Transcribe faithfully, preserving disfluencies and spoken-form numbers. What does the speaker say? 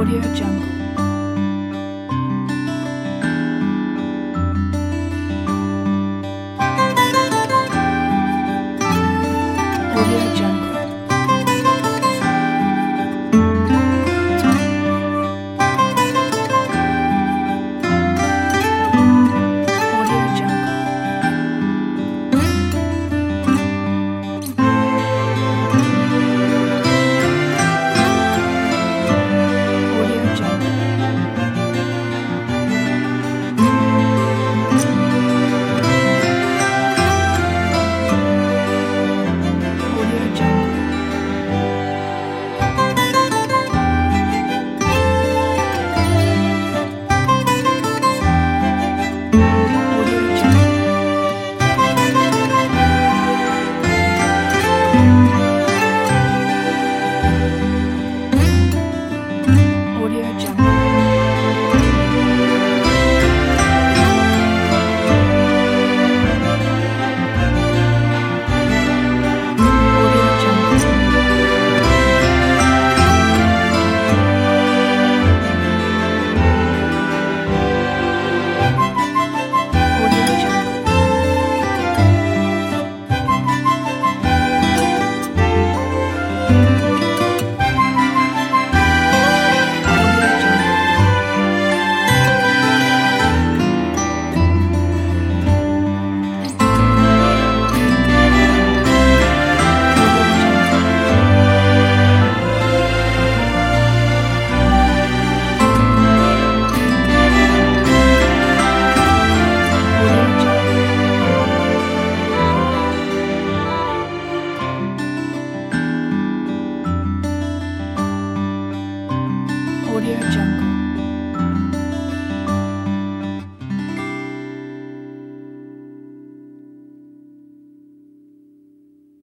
Audio Jungle. Audio Jungle. Audio Jungle. Audio Jungle. Audio Jungle. Audio Jungle. Audio Jungle. Audio Jungle. Audio Jungle. Audio Jungle. Audio Jungle.